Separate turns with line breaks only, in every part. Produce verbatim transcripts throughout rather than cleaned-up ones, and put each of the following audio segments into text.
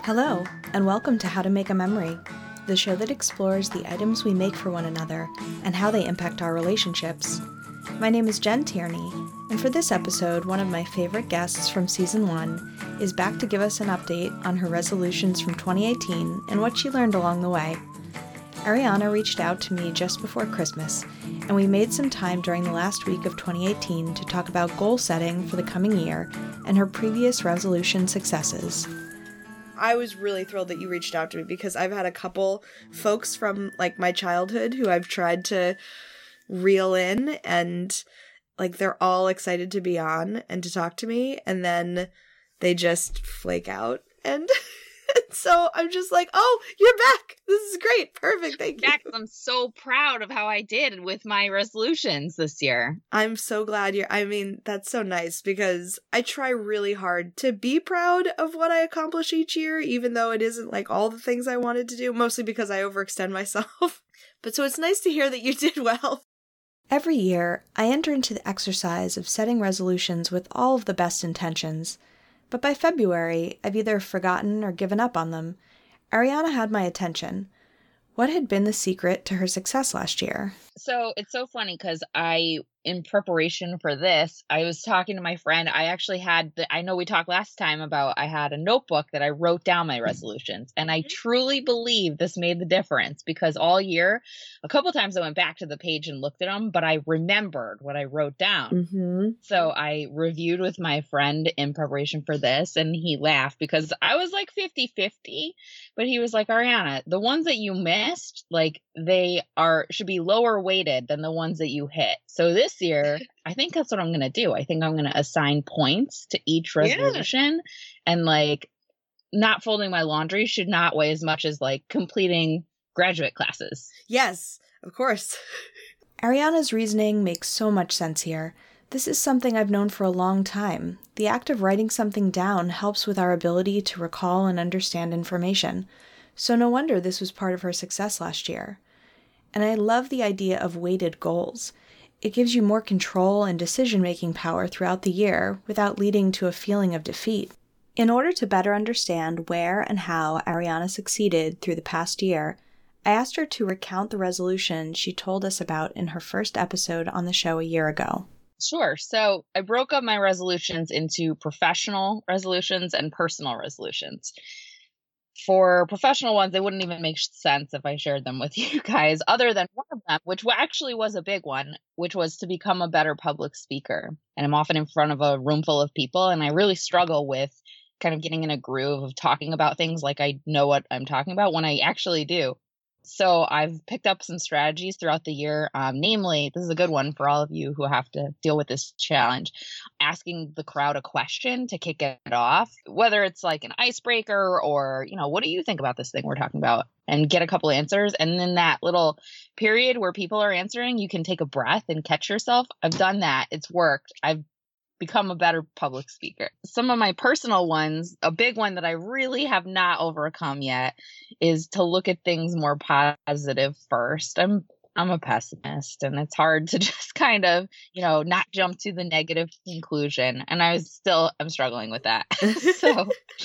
Hello, and welcome to How to Make a Memory, the show that explores the items we make for one another and how they impact our relationships. My name is Jen Tierney, and for this episode, one of my favorite guests from season one is back to give us an update on her resolutions from twenty eighteen and what she learned along the way. Ariana reached out to me just before Christmas, and we made some time during the last week of twenty eighteen to talk about goal setting for the coming year and her previous resolution successes. I was really thrilled that you reached out to me because I've had a couple folks from like my childhood who I've tried to reel in, and like they're all excited to be on and to talk to me, and then they just flake out. And so I'm just like, oh, you're back. This is great. Perfect. Thank
back.
you.
I'm so proud of how I did with my resolutions this year.
I'm so glad you're, I mean, that's so nice because I try really hard to be proud of what I accomplish each year, even though it isn't like all the things I wanted to do, mostly because I overextend myself. But so it's nice to hear that you did well. Every year, I enter into the exercise of setting resolutions with all of the best intentions. But by February, I've either forgotten or given up on them. Ariana had my attention. What had been the secret to her success last year?
So it's so funny because I, in preparation for this, I was talking to my friend. I actually had, the, I know we talked last time about I had a notebook that I wrote down my resolutions. And I truly believe this made the difference because all year, a couple times I went back to the page and looked at them, but I remembered what I wrote down.
Mm-hmm.
So I reviewed with my friend in preparation for this, and he laughed because I was like fifty-fifty, but he was like, Ariana, the ones that you missed, like they are, should be lower weighted than the ones that you hit. So this year, I think that's what I'm going to do. I think I'm going to assign points to each resolution, yeah. And like not folding my laundry should not weigh as much as like completing graduate classes.
Yes, of course. Ariana's reasoning makes so much sense here. This is something I've known for a long time. The act of writing something down helps with our ability to recall and understand information. So no wonder this was part of her success last year. And I love the idea of weighted goals. It gives you more control and decision-making power throughout the year without leading to a feeling of defeat. In order to better understand where and how Ariana succeeded through the past year, I asked her to recount the resolution she told us about in her first episode on the show a year ago.
Sure. So I broke up my resolutions into professional resolutions and personal resolutions. For professional ones, they wouldn't even make sense if I shared them with you guys, other than one of them, which actually was a big one, which was to become a better public speaker. And I'm often in front of a room full of people, and I really struggle with kind of getting in a groove of talking about things like I know what I'm talking about when I actually do. So I've picked up some strategies throughout the year. Um, namely, this is a good one for all of you who have to deal with this challenge, asking the crowd a question to kick it off, whether it's like an icebreaker or, you know, what do you think about this thing we're talking about? And get a couple answers. And then that little period where people are answering, you can take a breath and catch yourself. I've done that. It's worked. I've become a better public speaker. Some of my personal ones, a big one that I really have not overcome yet is to look at things more positive first. I'm I'm a pessimist, and it's hard to just kind of, you know, not jump to the negative conclusion. And I was still I'm struggling with that. so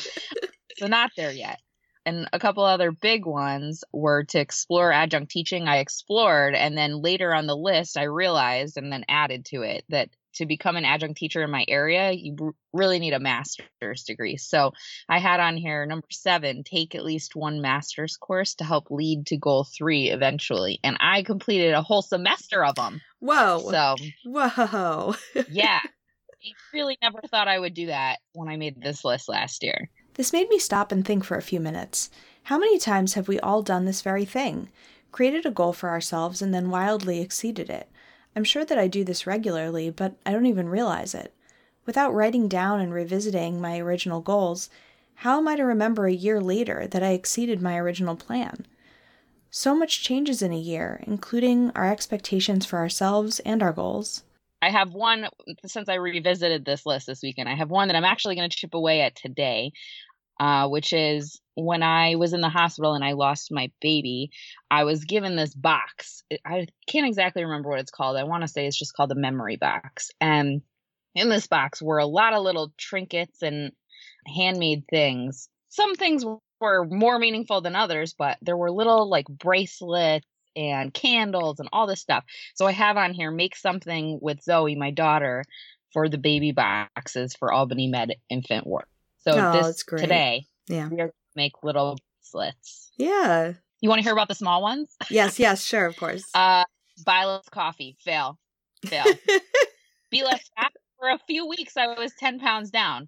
so not there yet. And a couple other big ones were to explore adjunct teaching. I explored, and then later on the list, I realized and then added to it that to become an adjunct teacher in my area, you r- really need a master's degree. So I had on here number seven, take at least one master's course to help lead to goal three eventually. And I completed a whole semester of them.
Whoa.
So,
whoa.
yeah, I really never thought I would do that when I made this list last year.
This made me stop and think for a few minutes. How many times have we all done this very thing? Created a goal for ourselves and then wildly exceeded it. I'm sure that I do this regularly, but I don't even realize it. Without writing down and revisiting my original goals, how am I to remember a year later that I exceeded my original plan? So much changes in a year, including our expectations for ourselves and our goals.
I have one, since I revisited this list this weekend, I have one that I'm actually going to chip away at today. Uh, which is when I was in the hospital and I lost my baby, I was given this box. I can't exactly remember what it's called. I want to say it's just called the memory box. And in this box were a lot of little trinkets and handmade things. Some things were more meaningful than others, but there were little like bracelets and candles and all this stuff. So I have on here, make something with Zoe, my daughter, for the baby boxes for Albany Med infant ward. So
Oh,
this
that's great.
today,
Yeah.
we are going to make little bracelets.
Yeah.
You want to hear about the small ones?
Yes, yes, sure, of course.
Uh, buy less coffee. Fail. Fail. Be less fat. For a few weeks, I was ten pounds down.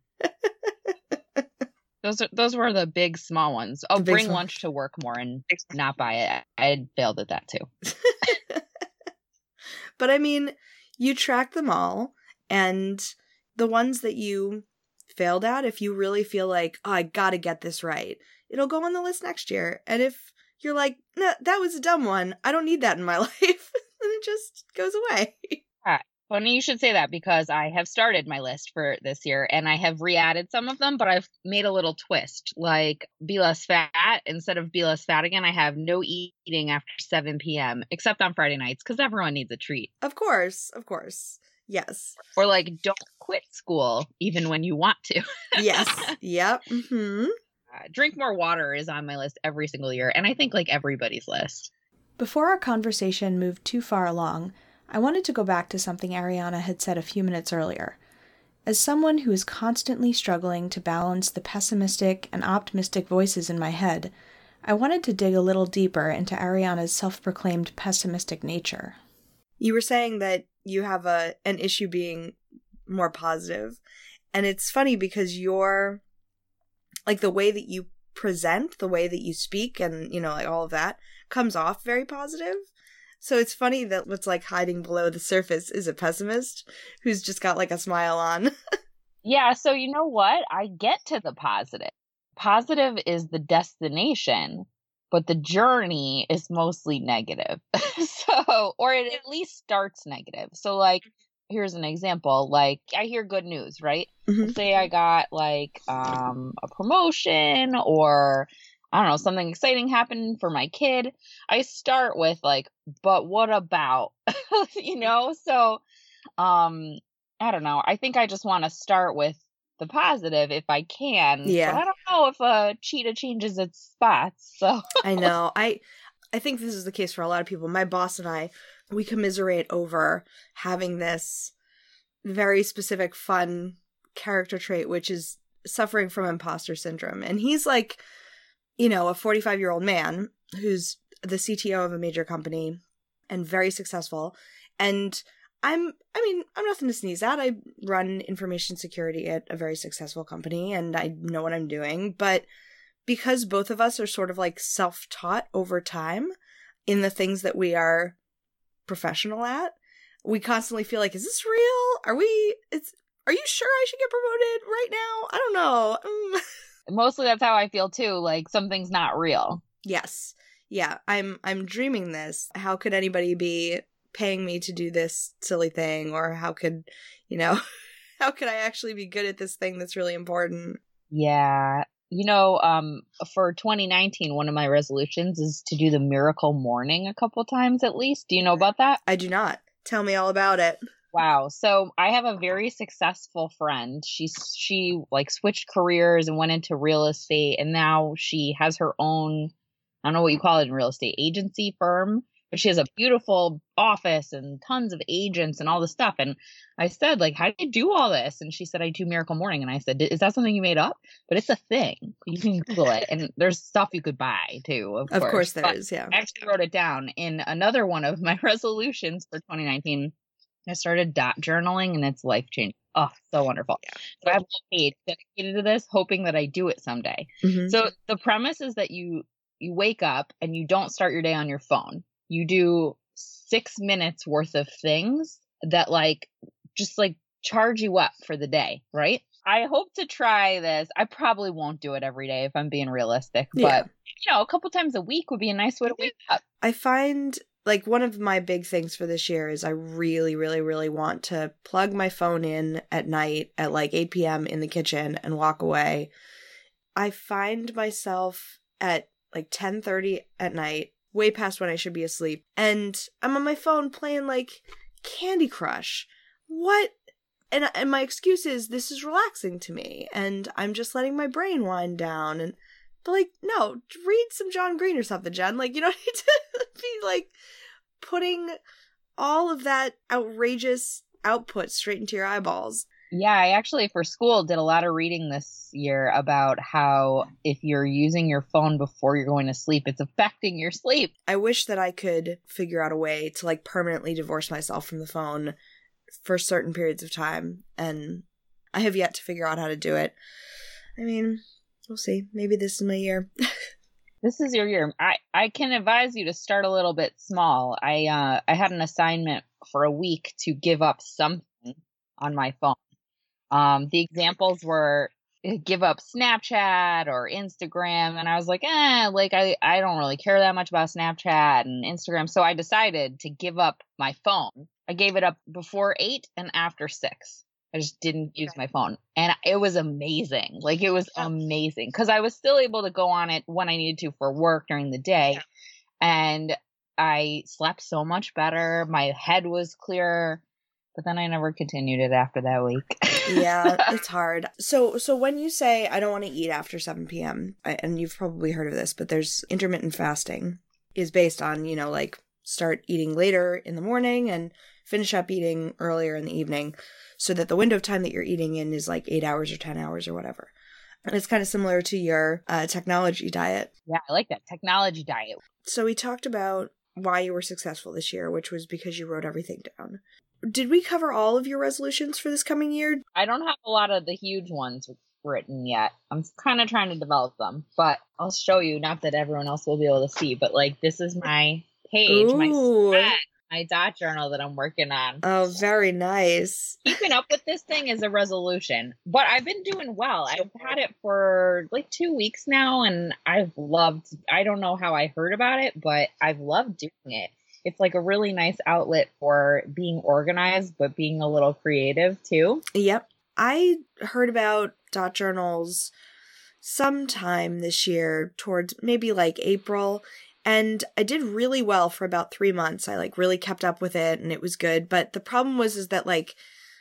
Those are, those were the big, small ones. Oh,
The big
bring
small-
lunch to work more and not buy it. I had failed at that too.
But I mean, you track them all, and the ones that you failed at, if you really feel like, oh, I gotta get this right, it'll go on the list next year. And if you're like, nah, that was a dumb one, I don't need that in my life, then it just goes away.
Funny you should say that, because I have started my list for this year and I have re-added some of them, but I've made a little twist, like be less fat. Instead of be less fat again, I have no eating after seven p.m. except on Friday nights, because everyone needs a treat.
Of course, of course. Yes.
Or like don't quit school even when you want to.
Yes. Yep. Mm-hmm.
Uh, drink more water is on my list every single year, and I think like everybody's list.
Before our conversation moved too far along, I wanted to go back to something Ariana had said a few minutes earlier. As someone who is constantly struggling to balance the pessimistic and optimistic voices in my head, I wanted to dig a little deeper into Ariana's self-proclaimed pessimistic nature. You were saying that you have a an issue being more positive, and it's funny because you're, like, the way that you present, the way that you speak, and, you know, like all of that comes off very positive. So it's funny that what's like hiding below the surface is a pessimist who's just got like a smile on.
Yeah, so you know what? I get to the positive. Positive is the destination, but the journey is mostly negative. So, or it at least starts negative. So like, here's an example. Like, I hear good news, right?
Mm-hmm.
Say I got like um, a promotion, or I don't know, something exciting happened for my kid. I start with like, but what about, you know? So, um, I don't know. I think I just want to start with the positive if I can.
Yeah.
But I don't know if a cheetah changes its spots. So
I know. I I think this is the case for a lot of people. My boss and I, we commiserate over having this very specific, fun character trait, which is suffering from imposter syndrome. And he's like, you know, a forty-five-year-old man who's the C T O of a major company and very successful. And I'm, I mean, I'm nothing to sneeze at. I run information security at a very successful company and I know what I'm doing. But because both of us are sort of like self-taught over time in the things that we are professional at, we constantly feel like, is this real? Are we, it's, are you sure I should get promoted right now? I don't know. Um,
mostly that's how I feel too. Like something's not real.
Yes. Yeah. I'm, I'm dreaming this. How could anybody be paying me to do this silly thing? Or how could, you know, how could I actually be good at this thing that's really important?
Yeah. You know, um, for twenty nineteen, one of my resolutions is to do the miracle morning a couple times at least. Do you know about that?
I do not. Tell me all about it.
Wow. So I have a very successful friend. She's she like switched careers and went into real estate, and now she has her own, I don't know what you call it in real estate, agency firm, but she has a beautiful office and tons of agents and all this stuff. And I said, like, how do you do all this? And she said, I do Miracle Morning. And I said, is that something you made up? But it's a thing. You can Google it. And there's stuff you could buy too, of,
Of
course.
course there
But
is, yeah.
I actually wrote it down in another one of my resolutions for twenty nineteen. I started dot journaling and it's life changing. Oh, so wonderful. So I have a page dedicated to this, hoping that I do it someday.
Mm-hmm.
So the premise is that you you wake up and you don't start your day on your phone. You do six minutes worth of things that like just like charge you up for the day, right? I hope to try this. I probably won't do it every day if I'm being realistic,
Yeah.
but you know, a couple times a week would be a nice way to wake up.
I find, like, one of my big things for this year is I really, really, really want to plug my phone in at night at like eight p.m. in the kitchen and walk away. I find myself at like ten thirty at night, way past when I should be asleep, and I'm on my phone playing like Candy Crush. What? And, and my excuse is this is relaxing to me, and I'm just letting my brain wind down, and But, like, no, read some John Green or something, Jen. Like, you don't need to be, like, putting all of that outrageous output straight into your eyeballs.
Yeah, I actually, for school, did a lot of reading this year about how if you're using your phone before you're going to sleep, it's affecting your sleep.
I wish that I could figure out a way to, like, permanently divorce myself from the phone for certain periods of time, and I have yet to figure out how to do it. I mean, we'll see. Maybe this is my year.
This is your year. I, I can advise you to start a little bit small. I uh I had an assignment for a week to give up something on my phone. Um, the examples were give up Snapchat or Instagram, and I was like, eh, like I, I don't really care that much about Snapchat and Instagram, so I decided to give up my phone. I gave it up before eight and after six. I just didn't use my phone, and it was amazing. Like, it was amazing because I was still able to go on it when I needed to for work during the day, yeah. And I slept so much better. My head was clearer. But then I never continued it after that week.
Yeah, it's hard. So so when you say, I don't want to eat after seven p.m., and you've probably heard of this, but there's intermittent fasting is based on, you know, like start eating later in the morning and finish up eating earlier in the evening so that the window of time that you're eating in is like eight hours or ten hours or whatever. And it's kind of similar to your uh, technology diet.
Yeah, I like that. Technology diet.
So we talked about why you were successful this year, which was because you wrote everything down. Did we cover all of your resolutions for this coming year?
I don't have a lot of the huge ones written yet. I'm kind of trying to develop them, but I'll show you. Not that everyone else will be able to see, but like this is my page,
Ooh.
my spread, my dot journal that I'm working on.
Oh, very nice.
Keeping up with this thing is a resolution, but I've been doing well. I've had it for like two weeks now, and I've loved, I don't know how I heard about it, but I've loved doing it. It's like a really nice outlet for being organized, but being a little creative too.
Yep. I heard about dot journals sometime this year towards maybe like April. And I did really well for about three months. I like really kept up with it and it was good. But the problem was is that like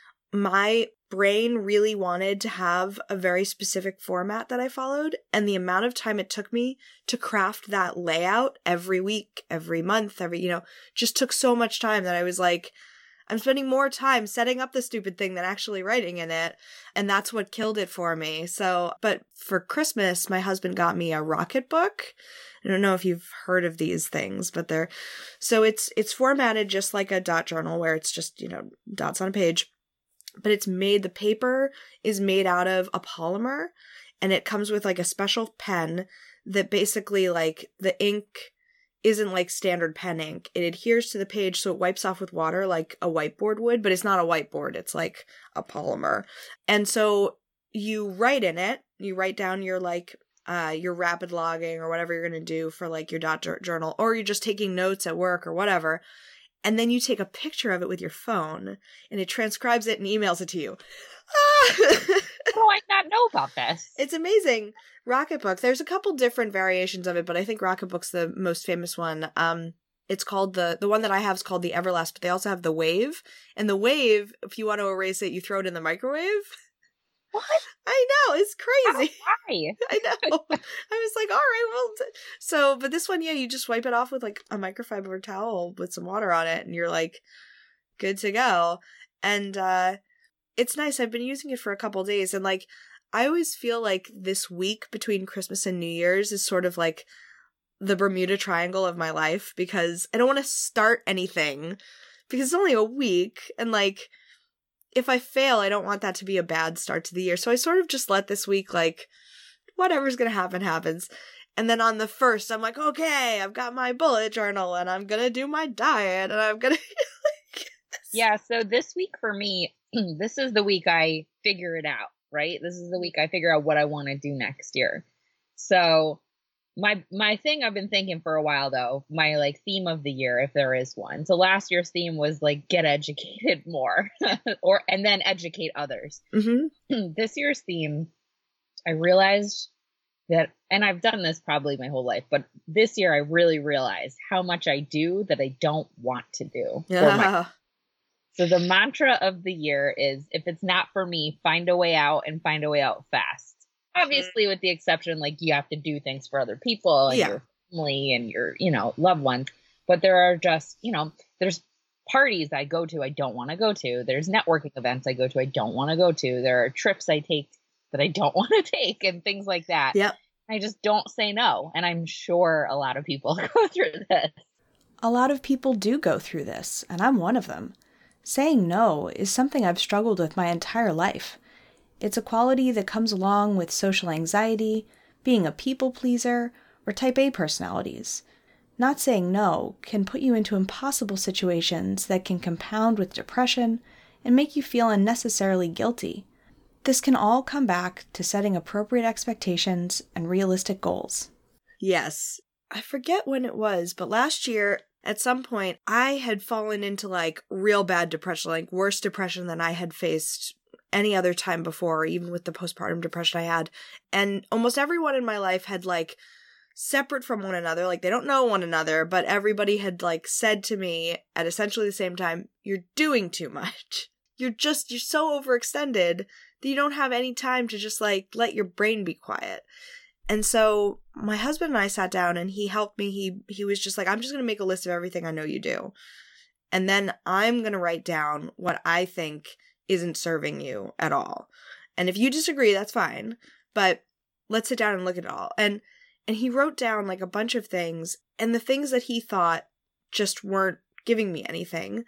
my brain really wanted to have a very specific format that I followed. And the amount of time it took me to craft that layout every week, every month, every, you know, just took so much time that I was like, I'm spending more time setting up the stupid thing than actually writing in it. And that's what killed it for me. So, but for Christmas, my husband got me a Rocket Book. I don't know if you've heard of these things, but they're, so it's, it's formatted just like a dot journal where it's just, you know, dots on a page, but it's made, the paper is made out of a polymer and it comes with like a special pen that basically like the ink isn't like standard pen ink. It adheres to the page so it wipes off with water like a whiteboard would, but it's not a whiteboard. It's like a polymer. And so you write in it, you write down your like, uh, your rapid logging or whatever you're going to do for like your dot journal, or you're just taking notes at work or whatever. And then you take a picture of it with your phone and it transcribes it and emails it to you.
How do I not know about this?
It's amazing. Rocketbook. There's a couple different variations of it, but I think Rocketbook's the most famous one. Um, it's called the, the one that I have is called the Everlast, but they also have the Wave. And the Wave, if you want to erase it, you throw it in the microwave.
What?
I know, it's crazy.
Why?
I know. I was like, all right, well, t-. so, but this one, yeah, you just wipe it off with like a microfiber towel with some water on it, and you're like, good to go. And uh, it's nice. I've been using it for a couple days, and like, I always feel like this week between Christmas and New Year's is sort of like the Bermuda Triangle of my life, because I don't want to start anything because it's only a week, and like, if I fail, I don't want that to be a bad start to the year. So I sort of just let this week, like, whatever's going to happen, happens. And then on the first, I'm like, okay, I've got my bullet journal and I'm going to do my diet and I'm going to.
Yeah. So this week for me, this is the week I figure it out, right? This is the week I figure out what I want to do next year. So my, my thing I've been thinking for a while though, my like theme of the year, if there is one. So last year's theme was like, get educated more or, and then educate others. Mm-hmm. This year's theme, I realized that, and I've done this probably my whole life, but this year I really realized how much I do that I don't want to do.
Yeah.
My, so the mantra of the year is, if it's not for me, find a way out and find a way out fast. Obviously, with the exception, like, you have to do things for other people and
Yeah.
your family and your, you know, loved ones. But there are just, you know, there's parties I go to I don't want to go to. There's networking events I go to I don't want to go to. There are trips I take that I don't want to take and things like that.
Yep.
I just don't say no. And I'm sure a lot of people go through this.
A lot of people do go through this, and I'm one of them. Saying no is something I've struggled with my entire life. It's a quality that comes along with social anxiety, being a people pleaser, or type A personalities. Not saying no can put you into impossible situations that can compound with depression and make you feel unnecessarily guilty. This can all come back to setting appropriate expectations and realistic goals. Yes. I forget when it was, but last year, at some point, I had fallen into, like, real bad depression, like, worse depression than I had faced any other time before, even with the postpartum depression I had. And almost everyone in my life had, like, separate from one another, like, they don't know one another, but everybody had, like, said to me at essentially the same time, you're doing too much. You're just, you're so overextended that you don't have any time to just, like, let your brain be quiet. And so my husband and I sat down and he helped me. He he was just like, I'm just going to make a list of everything I know you do. And then I'm going to write down what I think isn't serving you at all. And if you disagree, that's fine. But let's sit down and look at it all. And and he wrote down like a bunch of things. And the things that he thought just weren't giving me anything.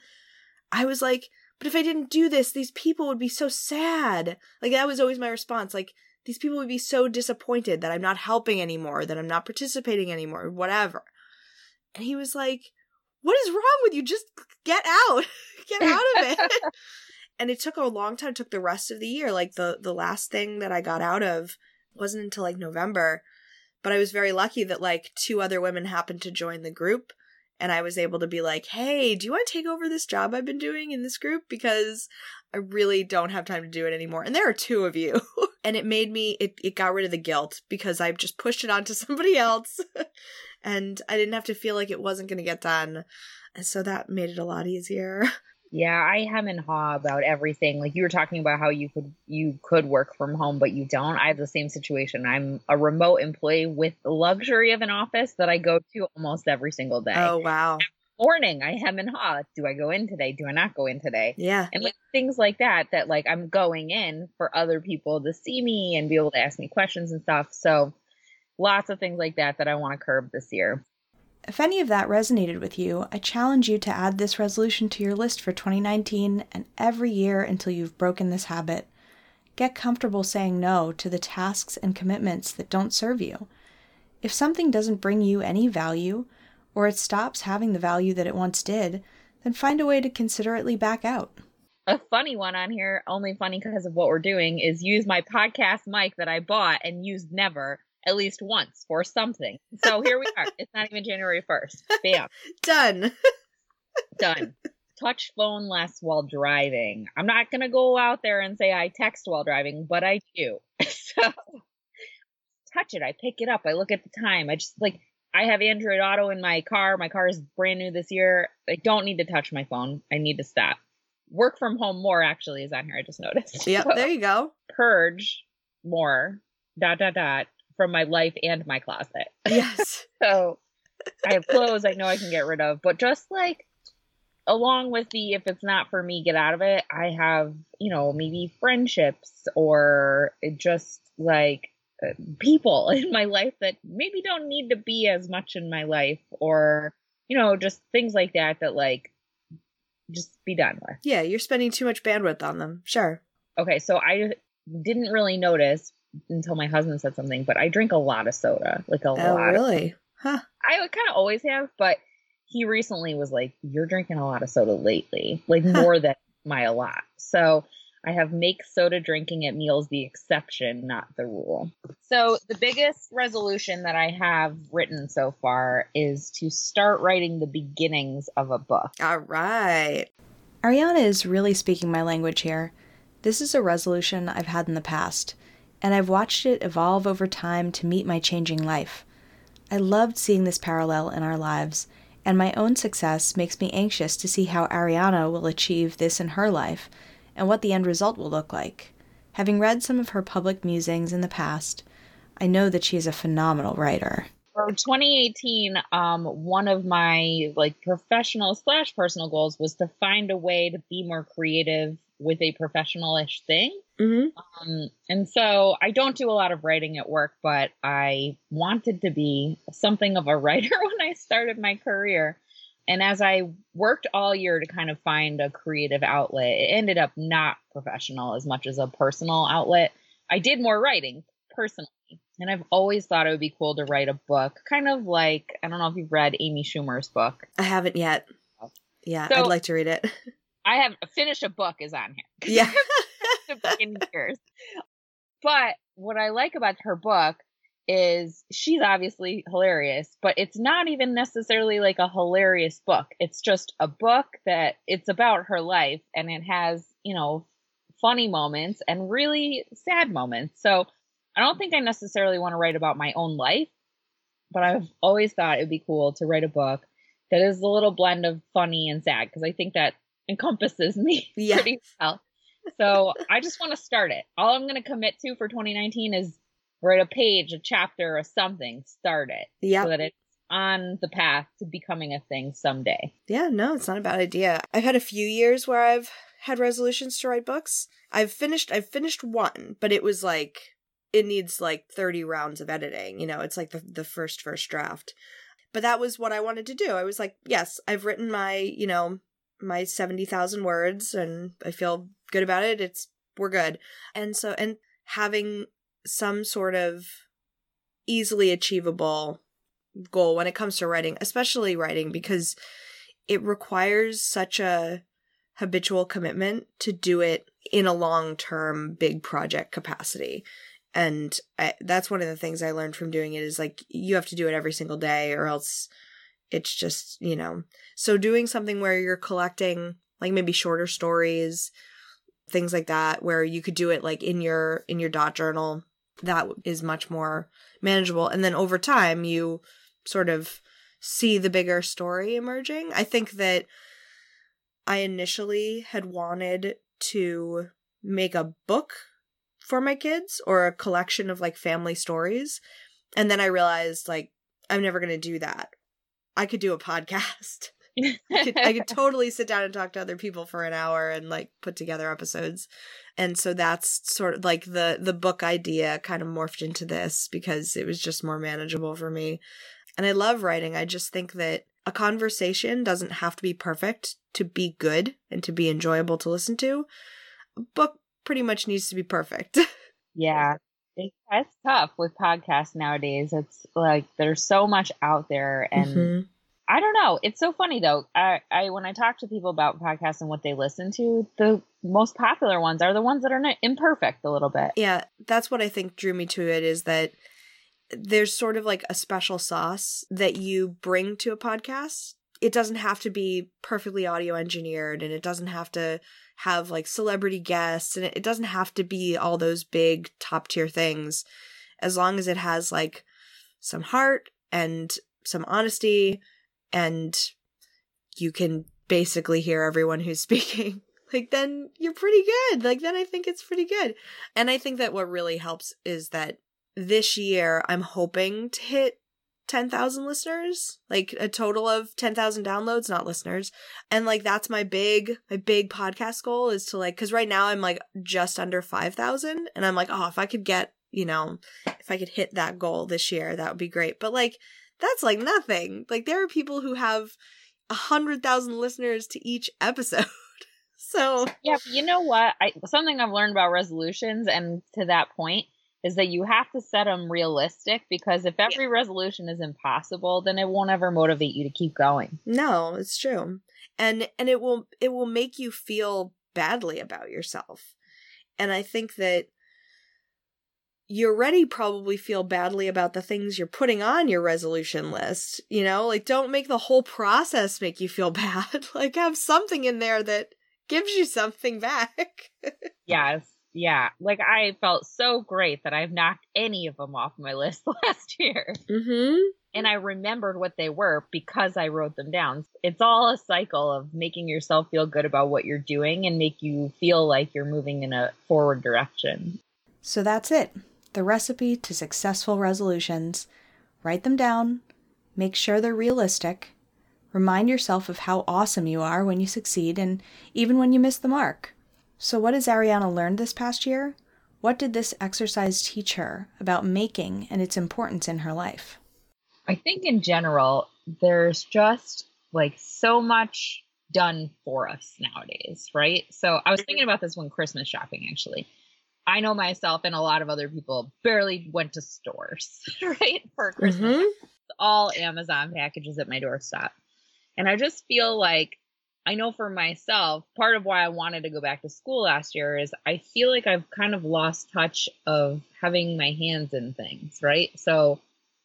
I was like, but if I didn't do this, these people would be so sad. Like, that was always my response. Like, these people would be so disappointed that I'm not helping anymore, that I'm not participating anymore, whatever. And he was like, what is wrong with you? Just get out. Get out of it. And it took a long time. It took the rest of the year. Like, the, the last thing that I got out of wasn't until, like, November. But I was very lucky that, like, two other women happened to join the group. And I was able to be like, hey, do you want to take over this job I've been doing in this group? Because I really don't have time to do it anymore. And there are two of you. And it made me, it, it got rid of the guilt because I just pushed it onto somebody else. And I didn't have to feel like it wasn't going to get done. And so that made it a lot easier.
Yeah, I hem and haw about everything. Like, you were talking about how you could you could work from home, but you don't. I have the same situation. I'm a remote employee with the luxury of an office that I go to almost every single day.
Oh, wow.
Morning, I hem and haw. Do I go in today? Do I not go in today?
Yeah.
And like things like that, that like I'm going in for other people to see me and be able to ask me questions and stuff. So lots of things like that that I want to curb this year.
If any of that resonated with you, I challenge you to add this resolution to your list for twenty nineteen and every year until you've broken this habit. Get comfortable saying no to the tasks and commitments that don't serve you. If something doesn't bring you any value, or it stops having the value that it once did, then find a way to considerately back out.
A funny one on here, only funny because of what we're doing, is use my podcast mic that I bought and used never. At least once for something. So here we are. It's not even January first. Bam.
Done.
Done. Touch phone less while driving. I'm not going to go out there and say I text while driving, but I do. So touch it. I pick it up. I look at the time. I just like, I have Android Auto in my car. My car is brand new this year. I don't need to touch my phone. I need to stop. Work from home more actually is on here. I just noticed.
Yep.
So,
there you go.
Purge more. Dot, dot, dot. From my life and my closet.
Yes.
So I have clothes I know I can get rid of, but just like along with the, if it's not for me, get out of it, I have, you know, maybe friendships or just like uh, people in my life that maybe don't need to be as much in my life, or, you know, just things like that, that like just be done with.
Yeah. You're spending too much bandwidth on them. Sure.
Okay. So I didn't really notice until my husband said something, but I drink a lot of soda, like a
oh,
lot.
Oh, really? Huh.
I would kind of always have, but he recently was like, you're drinking a lot of soda lately, like more than my a lot. So I have make soda drinking at meals the exception, not the rule. So the biggest resolution that I have written so far is to start writing the beginnings of a book.
All right. Ariana is really speaking my language here. This is a resolution I've had in the past, and I've watched it evolve over time to meet my changing life. I loved seeing this parallel in our lives, and my own success makes me anxious to see how Ariana will achieve this in her life, and what the end result will look like. Having read some of her public musings in the past, I know that she's a phenomenal writer.
For twenty eighteen, um, one of my like professional slash personal goals was to find a way to be more creative with a professional-ish thing.
Mm-hmm.
Um, and so I don't do a lot of writing at work, but I wanted to be something of a writer when I started my career. And as I worked all year to kind of find a creative outlet, it ended up not professional as much as a personal outlet. I did more writing personally. And I've always thought it would be cool to write a book, kind of like, I don't know if you've read Amy Schumer's book.
I haven't yet. Yeah,
so,
I'd like to read it.
I have finished a book is on here.
Yeah.
a book in years. But what I like about her book is she's obviously hilarious, but it's not even necessarily like a hilarious book. It's just a book that it's about her life, and it has, you know, funny moments and really sad moments. So I don't think I necessarily want to write about my own life, but I've always thought it'd be cool to write a book that is a little blend of funny and sad, because I think that encompasses me yeah. pretty well. So I just want to start it. All I'm going to commit to for twenty nineteen is write a page, a chapter, or something, start it.
Yeah.
So that it's on the path to becoming a thing someday.
Yeah, no, it's not a bad idea. I've had a few years where I've had resolutions to write books. I've finished, I've finished one, but it was like, it needs like thirty rounds of editing. You know, it's like the, the first, first draft. But that was what I wanted to do. I was like, yes, I've written my, you know, my seventy thousand words and I feel good about it. It's, we're good. And so, and having some sort of easily achievable goal when it comes to writing, especially writing, because it requires such a habitual commitment to do it in a long-term big project capacity. And I, that's one of the things I learned from doing it is like, you have to do it every single day or else it's just, you know, so doing something where you're collecting like maybe shorter stories, things like that, where you could do it like in your, in your dot journal, that is much more manageable. And then over time, you sort of see the bigger story emerging. I think that I initially had wanted to make a book for my kids or a collection of like family stories. And then I realized like, I'm never going to do that. I could do a podcast. I, could, I could totally sit down and talk to other people for an hour and like put together episodes. And so that's sort of like the, the book idea kind of morphed into this because it was just more manageable for me. And I love writing. I just think that a conversation doesn't have to be perfect to be good and to be enjoyable to listen to. A book pretty much needs to be perfect.
Yeah. It's, it's tough with podcasts nowadays. It's like there's so much out there, and mm-hmm. I don't know. It's so funny though. I, I when I talk to people about podcasts and what they listen to, the most popular ones are the ones that are imperfect a little bit.
Yeah, that's what I think drew me to it, is that there's sort of like a special sauce that you bring to a podcast. It doesn't have to be perfectly audio engineered, and it doesn't have to have like celebrity guests, and it doesn't have to be all those big top tier things, as long as it has like some heart and some honesty, and you can basically hear everyone who's speaking. Like, then you're pretty good. Like, then I think it's pretty good. And I think that what really helps is that this year I'm hoping to hit ten thousand listeners, like a total of ten thousand downloads, not listeners. And like, that's my big, my big podcast goal is to like, cause right now I'm like just under five thousand, and I'm like, oh, if I could get, you know, if I could hit that goal this year, that would be great. But like, that's like nothing. Like, there are people who have a hundred thousand listeners to each episode. So
yeah, but you know what? I, something I've learned about resolutions, and to that point, is that you have to set them realistic, because if every yeah. resolution is impossible, then it won't ever motivate you to keep going.
No, it's true. And and it will it will make you feel badly about yourself. And I think that you already probably feel badly about the things you're putting on your resolution list. You know, like, don't make the whole process make you feel bad. Like, have something in there that gives you something back.
Yes. Yeah, like I felt so great that I've knocked any of them off my list last year.
Mm-hmm.
And I remembered what they were because I wrote them down. It's all a cycle of making yourself feel good about what you're doing and make you feel like you're moving in a forward direction.
So that's it. the recipe to successful resolutions. Write them down, make sure they're realistic, remind yourself of how awesome you are when you succeed and even when you miss the mark. So what has Ariana learned this past year? What did this exercise teach her about making and its importance in her life?
I think in general, there's just like so much done for us nowadays, right? So I was thinking about this when Christmas shopping, actually. I know myself and a lot of other people barely went to stores, right? For Christmas. Mm-hmm. All Amazon packages at my doorstep. And I just feel like, I know for myself, part of why I wanted to go back to school last year is I feel like I've kind of lost touch of having my hands in things, right? So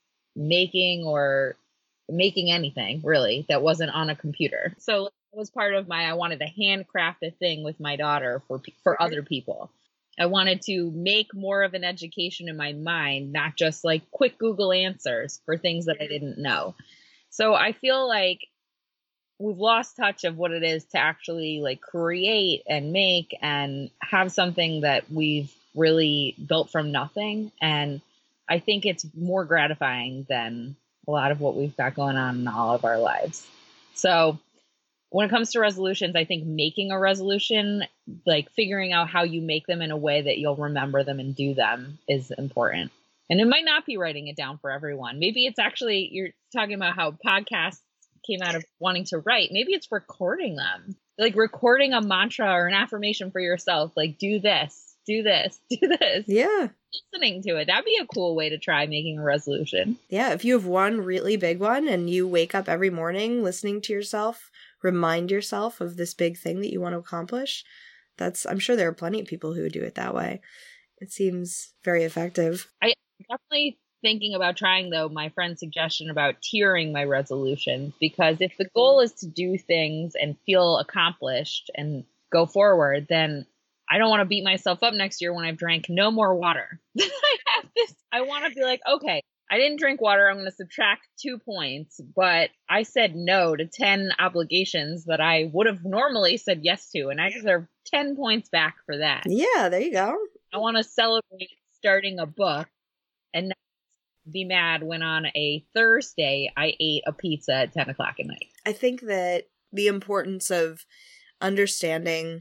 making or making anything really that wasn't on a computer. So it was part of my, I wanted to handcraft a thing with my daughter for, for other people. I wanted to make more of an education in my mind, not just like quick Google answers for things that I didn't know. So I feel like we've lost touch of what it is to actually like create and make and have something that we've really built from nothing. And I think it's more gratifying than a lot of what we've got going on in all of our lives. So when it comes to resolutions, I think making a resolution, like figuring out how you make them in a way that you'll remember them and do them is important. And it might not be writing it down for everyone. Maybe it's actually, you're talking about how podcasts came out of wanting to write. Maybe it's recording them, like recording a mantra or an affirmation for yourself. Like, do this, do this, do this.
Yeah.
Listening to it. That'd be a cool way to try making a resolution.
Yeah. If you have one really big one and you wake up every morning listening to yourself, remind yourself of this big thing that you want to accomplish. That's, I'm sure there are plenty of people who would do it that way. It seems very effective.
I definitely thinking about trying, though, my friend's suggestion about tiering my resolutions, because if the goal is to do things and feel accomplished and go forward, then I don't want to beat myself up next year when I've drank no more water. I have this, I want to be like, okay, I didn't drink water. I'm going to subtract two points, but I said no to ten obligations that I would have normally said yes to. And I deserve ten points back for that.
Yeah, there you go.
I want to celebrate starting a book and not be mad when on a Thursday I ate a pizza at ten o'clock at night.
I think that the importance of understanding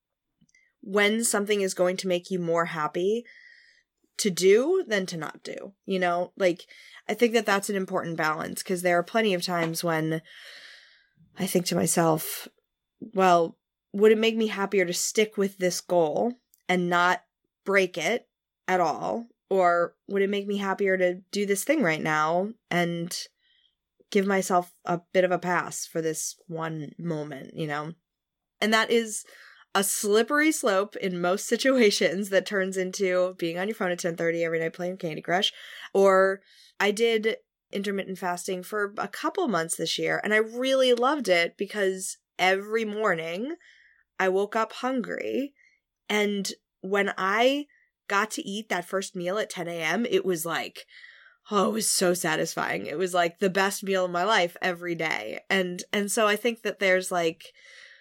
when something is going to make you more happy to do than to not do, you know, like, I think that that's an important balance, because there are plenty of times when I think to myself, well, would it make me happier to stick with this goal and not break it at all? Or would it make me happier to do this thing right now and give myself a bit of a pass for this one moment, you know? And that is a slippery slope in most situations that turns into being on your phone at ten thirty every night playing Candy Crush. Or I did intermittent fasting for a couple months this year, and I really loved it because every morning I woke up hungry, and when I got to eat that first meal at ten a.m., it was like, oh, it was so satisfying. It was like the best meal of my life every day. And and so I think that there's like,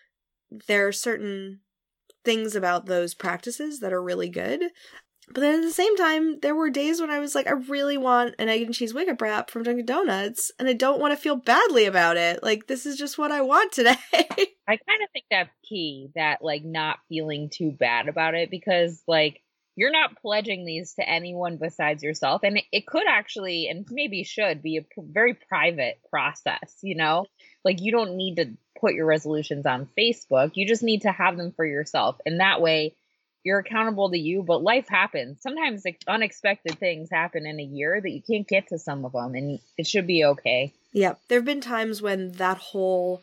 there are certain things about those practices that are really good. But then at the same time, there were days when I was like, I really want an egg and cheese wake-up wrap from Dunkin' Donuts, and I don't want to feel badly about it. Like, this is just what I want today.
I kind of think that's key, that like not feeling too bad about it, because like you're not pledging these to anyone besides yourself. And it, it could actually, and maybe should be a p- very private process, you know, like you don't need to put your resolutions on Facebook. You just need to have them for yourself. And that way you're accountable to you, but life happens. Sometimes like, unexpected things happen in a year that you can't get to some of them, and it should be okay.
Yeah. There have been times when that whole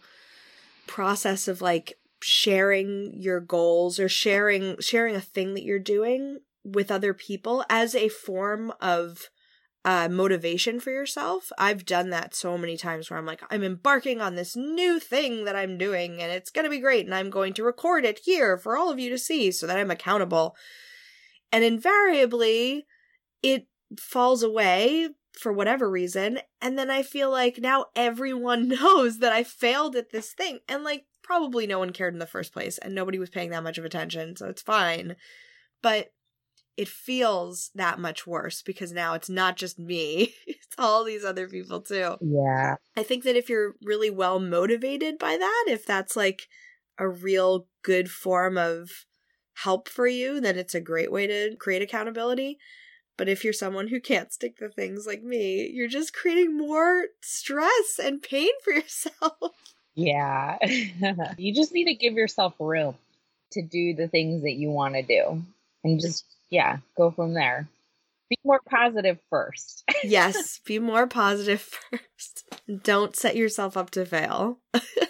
process of like sharing your goals or sharing, sharing a thing that you're doing with other people as a form of uh, motivation for yourself. I've done that so many times where I'm like, I'm embarking on this new thing that I'm doing and it's going to be great. And I'm going to record it here for all of you to see so that I'm accountable. And invariably it falls away for whatever reason. And then I feel like now everyone knows that I failed at this thing. And like, probably no one cared in the first place and nobody was paying that much of attention. So it's fine. But it feels that much worse because now it's not just me. It's all these other people too.
Yeah.
I think that if you're really well motivated by that, if that's like a real good form of help for you, then it's a great way to create accountability. But if you're someone who can't stick to things like me, you're just creating more stress and pain for yourself.
Yeah. You just need to give yourself room to do the things that you want to do and just, yeah, go from there. Be more positive first.
Yes, be more positive first. Don't set yourself up to fail.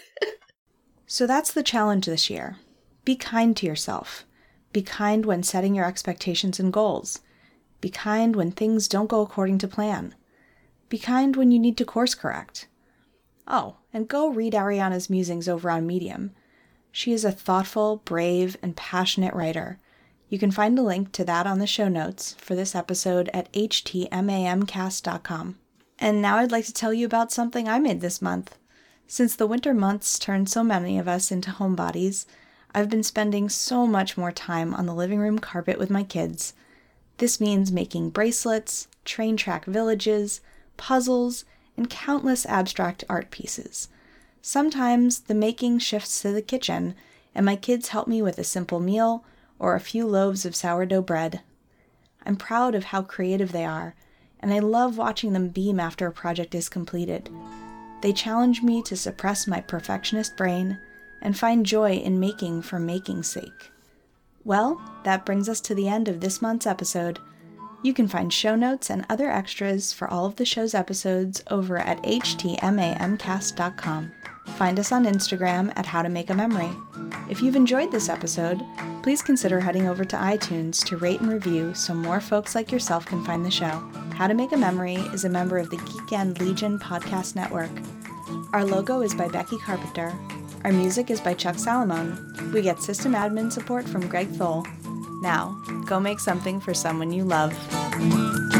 So that's the challenge this year. Be kind to yourself. Be kind when setting your expectations and goals. Be kind when things don't go according to plan. Be kind when you need to course correct. Oh, and go read Ariana's musings over on Medium. She is a thoughtful, brave, and passionate writer. You can find a link to that on the show notes for this episode at h t mam cast dot com. And now I'd like to tell you about something I made this month. Since the winter months turned so many of us into homebodies, I've been spending so much more time on the living room carpet with my kids. This means making bracelets, train track villages, puzzles, and countless abstract art pieces. Sometimes the making shifts to the kitchen, and my kids help me with a simple meal or a few loaves of sourdough bread. I'm proud of how creative they are, and I love watching them beam after a project is completed. They challenge me to suppress my perfectionist brain and find joy in making for making's sake. Well, that brings us to the end of this month's episode. You can find show notes and other extras for all of the show's episodes over at h t mam cast dot com. Find us on Instagram at How to Make a Memory. If you've enjoyed this episode, please consider heading over to iTunes to rate and review so more folks like yourself can find the show. How to Make a Memory is a member of the Geekend Legion podcast network. Our logo is by Becky Carpenter. Our music is by Chuck Salamone. We get system admin support from Greg Thole. Now, go make something for someone you love.